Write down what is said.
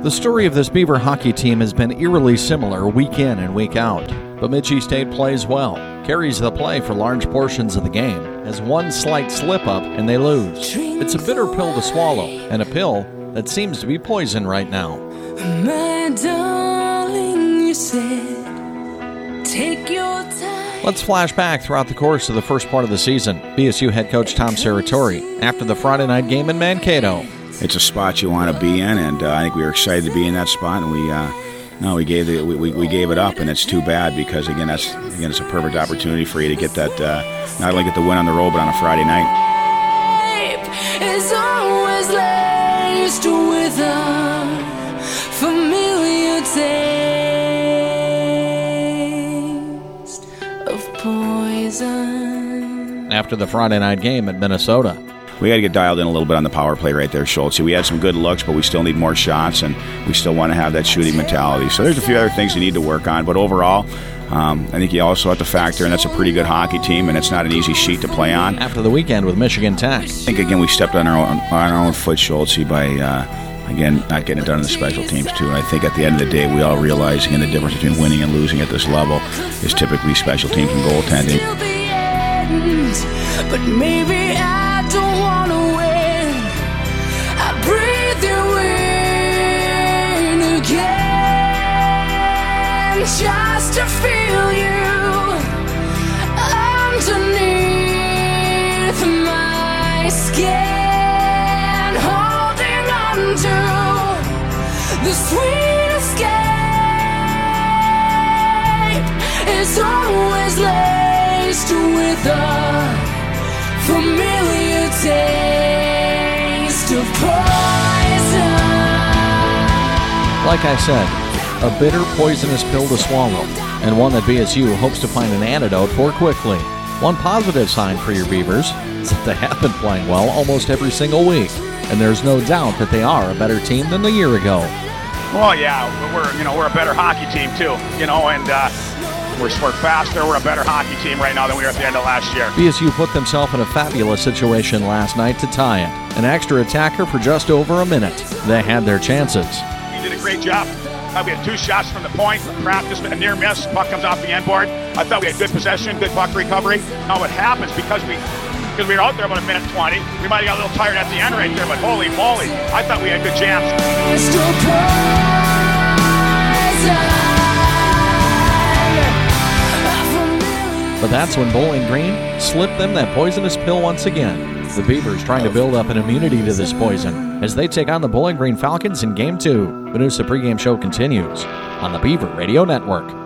The story of this Beaver hockey team has been eerily similar week in and week out. Bemidji State plays well, carries the play for large portions of the game, has one slight slip-up, and they lose. It's a bitter pill to swallow, and a pill that seems to be poison right now. My darling, you said, take your time. Let's flash back throughout the course of the first part of the season. BSU head coach Tom Serratori, after the Friday night game in Mankato. It's a spot you want to be in, and I think we were excited to be in that spot, and we gave it up, and it's too bad because it's a perfect opportunity for you to get that not only get the win on the road but on a Friday night. Is always laced with a familiar taste of poison. After the Friday night game at Minnesota. We got to get dialed in a little bit on the power play right there, Schultz. We had some good looks, but we still need more shots, and we still want to have that shooting mentality. So there's a few other things you need to work on, but overall, I think you also have to factor in that's a pretty good hockey team, and it's not an easy sheet to play on. After the weekend with Michigan Tech. I think, again, we stepped on our own foot, Schultz, by, again, not getting it done in the special teams, too. And I think at the end of the day, we all realize, again, the difference between winning and losing at this level is typically special teams and goaltending. But maybe I don't want to win. I breathe you in again, just to feel you underneath my skin, holding on to the sweet escape. It's always laced with a familiar taste of poison. Like I said, a bitter, poisonous pill to swallow, and one that BSU hopes to find an antidote for quickly. One positive sign for your Beavers is that they have been playing well almost every single week, and there's no doubt that they are a better team than a year ago. Well, yeah, we're a better hockey team too, and we're faster. We're a better hockey team right now than we were at the end of last year. BSU put themselves in a fabulous situation last night to tie it. An extra attacker for just over a minute. They had their chances. We did a great job. We had 2 shots from the point. Practice, a near miss. Puck comes off the end board. I thought we had good possession, good puck recovery. Now what happens, because we were out there about a minute 20, we might have got a little tired at the end right there, but holy moly, I thought we had good jams. But that's when Bowling Green slipped them that poisonous pill once again. The Beavers trying to build up an immunity to this poison as they take on the Bowling Green Falcons in Game 2. The Noosa pregame show continues on the Beaver Radio Network.